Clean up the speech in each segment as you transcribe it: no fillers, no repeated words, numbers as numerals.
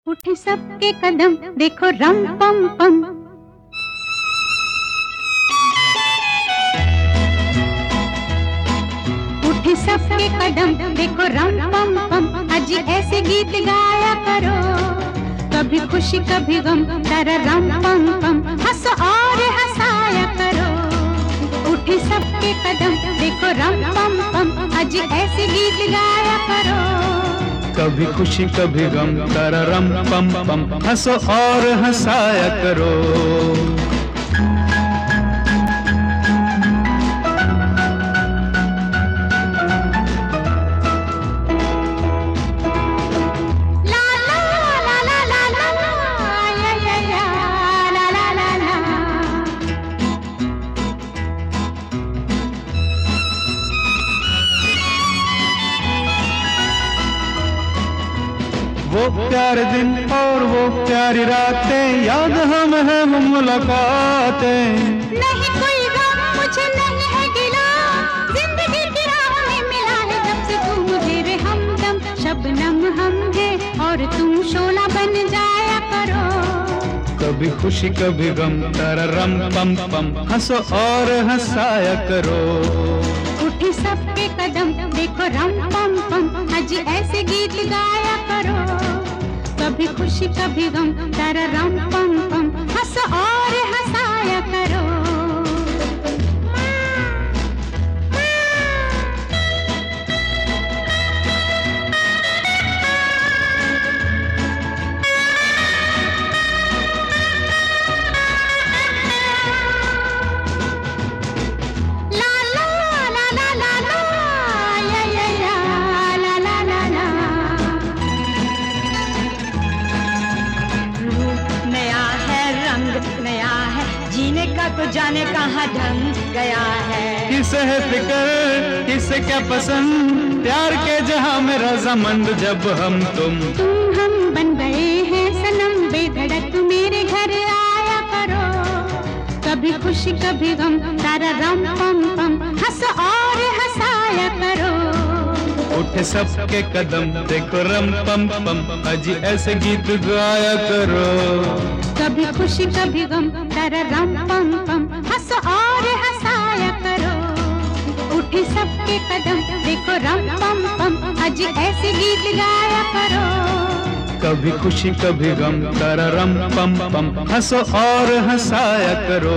उठे सबके कदम देखो रम पम पम। उठे सबके कदम देखो रम पम पम। आज ऐसे गीत गाया करो, कभी खुशी कभी गम तारा रम पम पम। हंसो और हंसाया करो। उठे सबके कदम देखो रम पम पम। आज ऐसे गीत गाया करो, कभी खुशी कभी गम तारा रम पम पम। हंसो और हंसाया करो। वो प्यारे दिन और वो प्यारी रातें, याद हम है वो मुलाकातें। नहीं कोई गम मुझे नहीं है गिला, जिंदगी की राह में मिला है जब से तू मुझे रे हमदम। शबनम हम है और तुम शोला बन जाया करो, कभी खुशी कभी गम तारा रम पम पम। हंसो और हंसाया करो। उठे सबके कदम देखो रम पम पम। आज ऐसे गीत गाया करो, कभी खुशी कभी गम तारा रम पम पम। हंसो और हंसाया करो। जीने का तो जाने कहाँ ढंग गया है। किसे है फिक्र किसे क्या पसंद, प्यार के जहां में रजामंद जब हम तुम हम बन गए हैं सनम बेधड़क। मेरे घर आया करो, कभी खुशी कभी गम तारा रम पम पम। हंसो और हंसाया करो। उठे सबके कदम देखो रम पम पम। आज ऐसे गीत गाया करो, कभी खुशी कभी गम तारा रम पम पम। हंसो और हंसाया करो। उठे सबके कदम देखो रम पम पम। आज ऐसे गीत गाया करो, कभी खुशी कभी गम तारा रम पम पम। हंसो और हंसाया करो।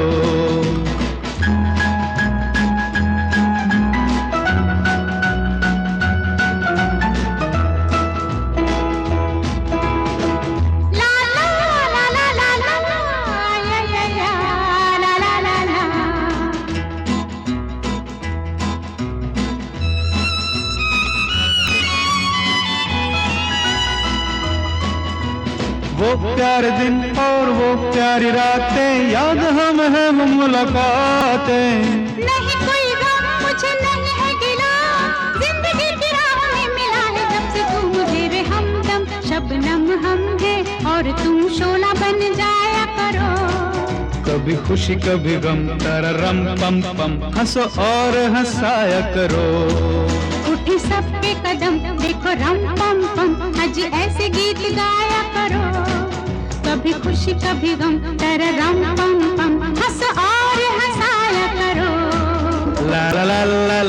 वो प्यारे दिन और वो प्यारी रातें, याद हम है वो मुलाकातें। नहीं कोई गम मुझे नहीं है गिला, जिंदगी की राह में मिला है जब से तू मुझे रे हमदम। शबनम हम है और तुम शोला बन जाया करो, कभी खुशी कभी गम तारा रम पम पम। हंसो और हंसाया करो। उठे सबके कदम देखो रम पम पम। आज ऐसे गीत गाया करो, कभी खुशी कभी गम तारा रम पम पम। हंसो और हंसाया करो। ला ला ला ला